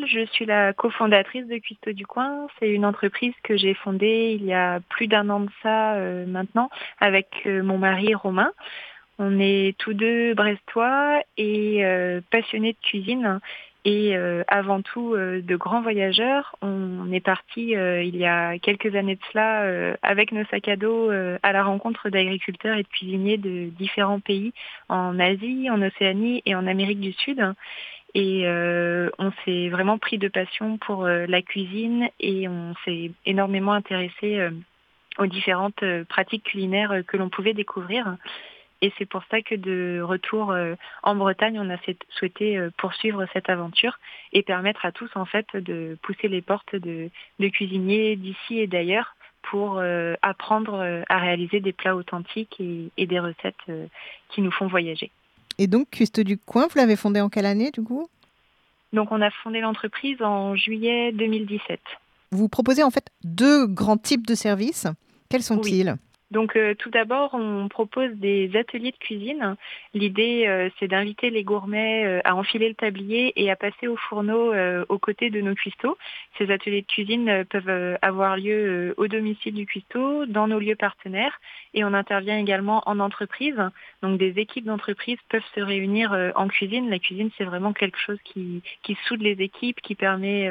je suis la cofondatrice de Cuistots du Coin. C'est une entreprise que j'ai fondée il y a plus d'un an de ça maintenant avec mon mari Romain. On est tous deux brestois et passionnés de cuisine et avant tout de grands voyageurs. On est partis il y a quelques années de cela avec nos sacs à dos à la rencontre d'agriculteurs et de cuisiniers de différents pays en Asie, en Océanie et en Amérique du Sud. Et on s'est vraiment pris de passion pour la cuisine et on s'est énormément intéressé aux différentes pratiques culinaires que l'on pouvait découvrir. Et c'est pour ça que de retour en Bretagne, on a souhaité poursuivre cette aventure et permettre à tous en fait de pousser les portes de cuisiniers d'ici et d'ailleurs pour apprendre à réaliser des plats authentiques et des recettes qui nous font voyager. Et donc, Cuistots du Coin, vous l'avez fondé en quelle année du coup ? Donc on a fondé l'entreprise en juillet 2017. Vous proposez en fait 2 grands types de services. Quels Oui. sont-ils ? Donc tout d'abord, on propose des ateliers de cuisine. L'idée, c'est d'inviter les gourmets à enfiler le tablier et à passer au fourneau aux côtés de nos cuistots. Ces ateliers de cuisine peuvent avoir lieu au domicile du cuistot, dans nos lieux partenaires. Et on intervient également en entreprise. Donc des équipes d'entreprise peuvent se réunir en cuisine. La cuisine, c'est vraiment quelque chose qui soude les équipes, qui permet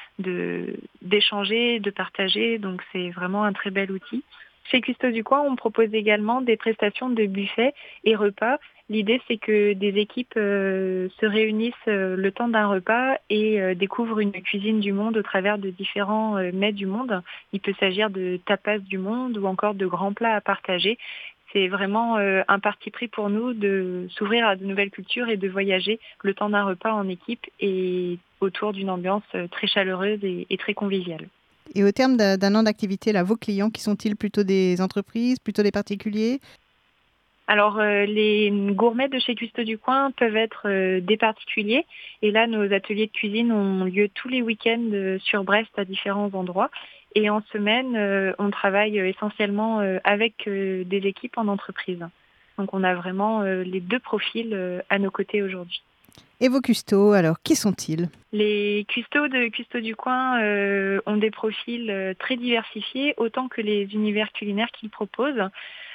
d'échanger, de partager. Donc c'est vraiment un très bel outil. Chez Cuistots du Coin, on propose également des prestations de buffet et repas. L'idée, c'est que des équipes se réunissent le temps d'un repas et découvrent une cuisine du monde au travers de différents mets du monde. Il peut s'agir de tapas du monde ou encore de grands plats à partager. C'est vraiment un parti pris pour nous de s'ouvrir à de nouvelles cultures et de voyager le temps d'un repas en équipe et autour d'une ambiance très chaleureuse et très conviviale. Et au terme d'un an d'activité, là, vos clients, qui sont-ils ? Plutôt des entreprises, plutôt des particuliers ? Alors, les gourmets de chez Cuistots du Coin peuvent être des particuliers. Et là, nos ateliers de cuisine ont lieu tous les week-ends sur Brest à différents endroits. Et en semaine, on travaille essentiellement avec des équipes en entreprise. Donc, on a vraiment les deux profils à nos côtés aujourd'hui. Et vos cuistots, alors, qui sont-ils ? Les cuistots de Cuistots du Coin ont des profils très diversifiés, autant que les univers culinaires qu'ils proposent.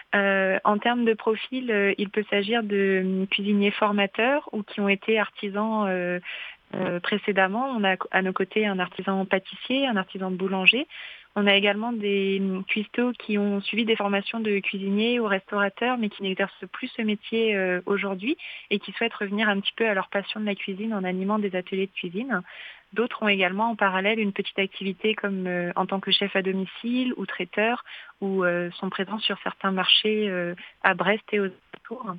En termes de profil, il peut s'agir de cuisiniers formateurs ou qui ont été artisans précédemment. On a à nos côtés un artisan pâtissier, un artisan boulanger. On a également des cuistots qui ont suivi des formations de cuisiniers ou restaurateurs, mais qui n'exercent plus ce métier aujourd'hui et qui souhaitent revenir un petit peu à leur passion de la cuisine en animant des ateliers de cuisine. D'autres ont également en parallèle une petite activité comme en tant que chef à domicile ou traiteur ou sont présents sur certains marchés à Brest et aux alentours.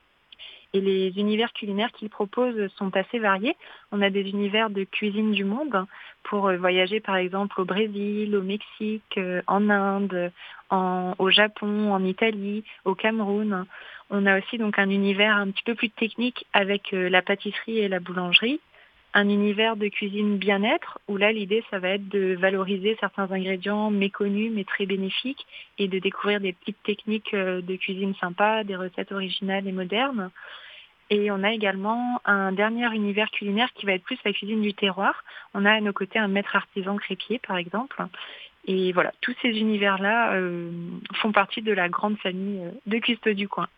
Et les univers culinaires qu'ils proposent sont assez variés. On a des univers de cuisine du monde pour voyager par exemple au Brésil, au Mexique, en Inde, au Japon, en Italie, au Cameroun. On a aussi donc un univers un petit peu plus technique avec la pâtisserie et la boulangerie. Un univers de cuisine bien-être, où là l'idée ça va être de valoriser certains ingrédients méconnus mais très bénéfiques et de découvrir des petites techniques de cuisine sympas, des recettes originales et modernes. Et on a également un dernier univers culinaire qui va être plus la cuisine du terroir. On a à nos côtés un maître artisan crêpier par exemple. Et voilà, tous ces univers-là font partie de la grande famille de Cuistots du Coin.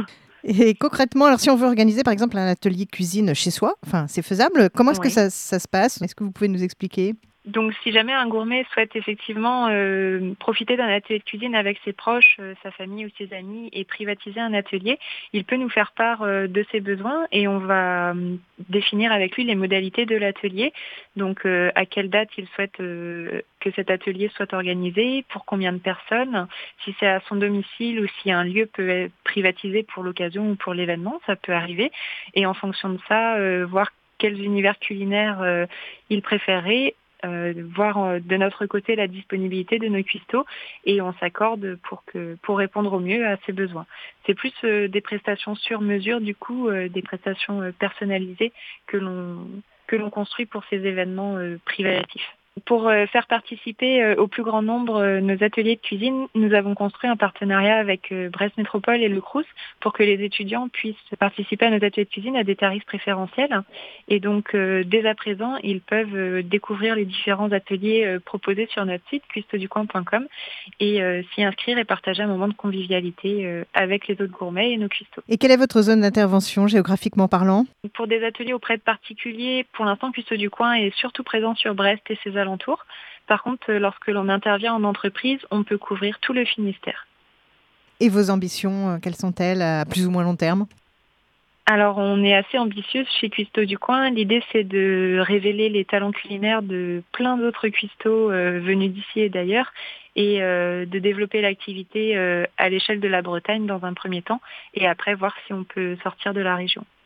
Et concrètement, alors si on veut organiser par exemple un atelier cuisine chez soi, enfin c'est faisable, comment est-ce que Oui. ça se passe ? Est-ce que vous pouvez nous expliquer ? Donc si jamais un gourmet souhaite effectivement profiter d'un atelier de cuisine avec ses proches, sa famille ou ses amis et privatiser un atelier, il peut nous faire part de ses besoins et on va définir avec lui les modalités de l'atelier. Donc à quelle date il souhaite que cet atelier soit organisé, pour combien de personnes, si c'est à son domicile ou si un lieu peut être privatisé pour l'occasion ou pour l'événement, ça peut arriver. Et en fonction de ça, voir quels univers culinaires il préférerait, voir de notre côté la disponibilité de nos cuistots et on s'accorde pour répondre au mieux à ses besoins. C'est plus des prestations sur mesure, du coup, des prestations personnalisées que l'on construit pour ces événements privatifs. Pour faire participer au plus grand nombre nos ateliers de cuisine, nous avons construit un partenariat avec Brest Métropole et le Crous pour que les étudiants puissent participer à nos ateliers de cuisine à des tarifs préférentiels. Et donc, dès à présent, ils peuvent découvrir les différents ateliers proposés sur notre site cuistoducoin.com et s'y inscrire et partager un moment de convivialité avec les autres gourmets et nos cuistots. Et quelle est votre zone d'intervention géographiquement parlant? Pour des ateliers auprès de particuliers, pour l'instant, Cuistot du Coin est surtout présent sur Brest et ses alentours. Par contre, lorsque l'on intervient en entreprise, on peut couvrir tout le Finistère. Et vos ambitions, quelles sont-elles à plus ou moins long terme? Alors, on est assez ambitieuse chez Cuistot du Coin. L'idée, c'est de révéler les talents culinaires de plein d'autres cuistots venus d'ici et d'ailleurs et de développer l'activité à l'échelle de la Bretagne dans un premier temps et après voir si on peut sortir de la région.